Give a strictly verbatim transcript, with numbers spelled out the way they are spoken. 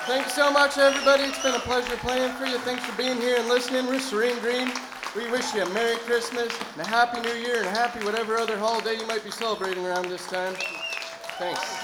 Thanks so much, everybody. It's been a pleasure playing for you. Thanks for being here and listening. We're Serene Green. We wish you a Merry Christmas and a Happy New Year and a happy whatever other holiday you might be celebrating around this time. Thanks.